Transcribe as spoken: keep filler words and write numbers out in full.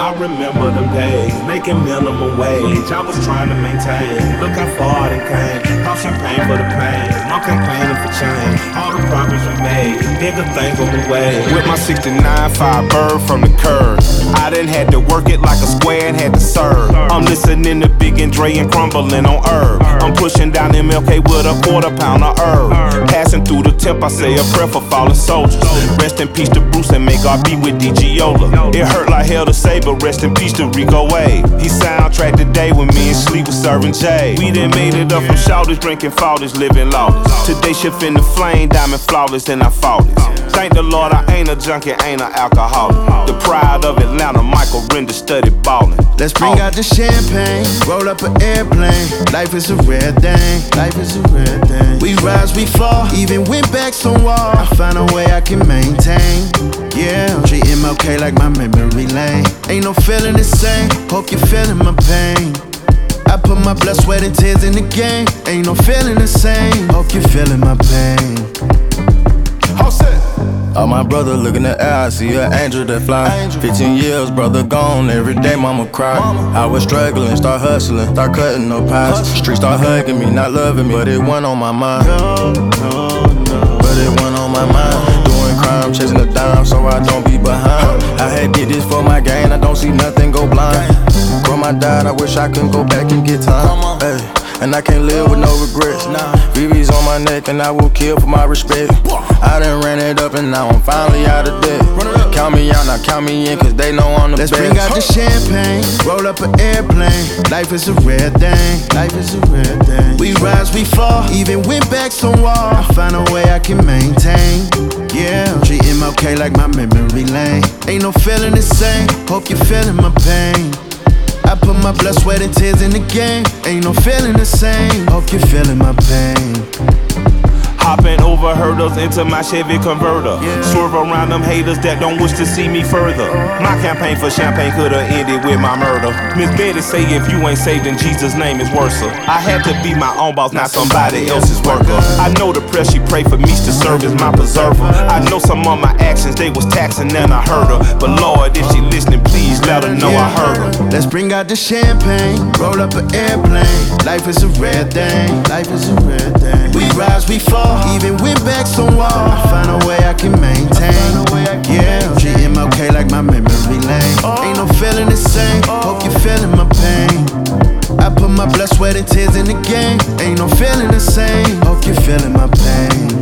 I remember them days, making minimum wage. I was trying to maintain. Look how far they came. Caught some pain for the pain. I'm campaigning for change. All the progress we made, bigger things on the way. With my sixty-nine five bird from the curb, I done had to work it like a square and had to serve. I'm listening to Big and Dre and crumbling on herb. I'm pushing down M L K with a quarter pound of herb. Passing through the temp, I say a prayer for fallen soldiers. Rest in peace to Bruce and may God be with D G Yola. It hurt like hell to say, but rest in peace to Rico Wade. He soundtracked the day when me and Sleep was serving J. We done made it up from shouters, drinking faultless, living lawless. Today shift in the flame, diamond flawless, and I fought it. Thank the Lord I ain't a junkie, ain't an alcoholic. The pride of Atlanta, Michael Render studied ballin'. Let's bring out the champagne, roll up an airplane. Life is a rare thing, life is a rare thing. We rise, we fall, even went back some wall. I find a way I can maintain. Yeah, treat M L K like my memory lane. Ain't no feeling the same, hope you're feeling my pain. I put my blood, sweat, and tears in the game. Ain't no feeling the same, hope you're feeling my pain. All my brother look in the air, I see an angel that fly. Fifteen years, brother gone, every day mama cry. I was struggling, start hustling, start cutting no pies. Streets start hugging me, not loving me, but it went on my mind. But it went on my mind. Doing crime, chasing the dime, so I don't be behind. I had did this for my gain, I don't see nothing go blind. Grandma died, I wish I could go back and get time. Hey. And I can't live with no regrets. Nah, V V's on my neck and I will kill for my respect. I done ran it up and now I'm finally out of debt. Count me out, now count me in, cause they know I'm the Let's best. bring out the champagne, roll up an airplane. Life is a rare thing, life is a rare thing. We rise, we fall, even went back some wall. I find a way I can maintain. Yeah, treat M L K like my memory lane. Ain't no feeling the same, hope you're feeling my pain. I put my blood, sweat, and tears in the game. Ain't no feeling the same, hope you're feeling my pain. Hopping over hurdles into my Chevy converter. Yeah. Swerve around them haters that don't wish to see me further. My campaign for champagne could've ended with my murder. Miss Betty say if you ain't saved in Jesus' name is worse. I had to be my own boss, not somebody else's worker. I know the prayer she prayed for me to serve as my preserver. I know some of my actions, they was taxing and I heard her. But Lord, if she listening, please let her know I heard her. Let's bring out the champagne, roll up an airplane. Life is a rare thing, life is a rare thing. We rise, we fall, even went back some wall. I find a way I can maintain. Yeah, treat M L K like my memory lane. Ain't no feeling the same, hope you're feeling my pain. I put my blood, sweat, and tears in the game. Ain't no feeling the same, hope you're feeling my pain.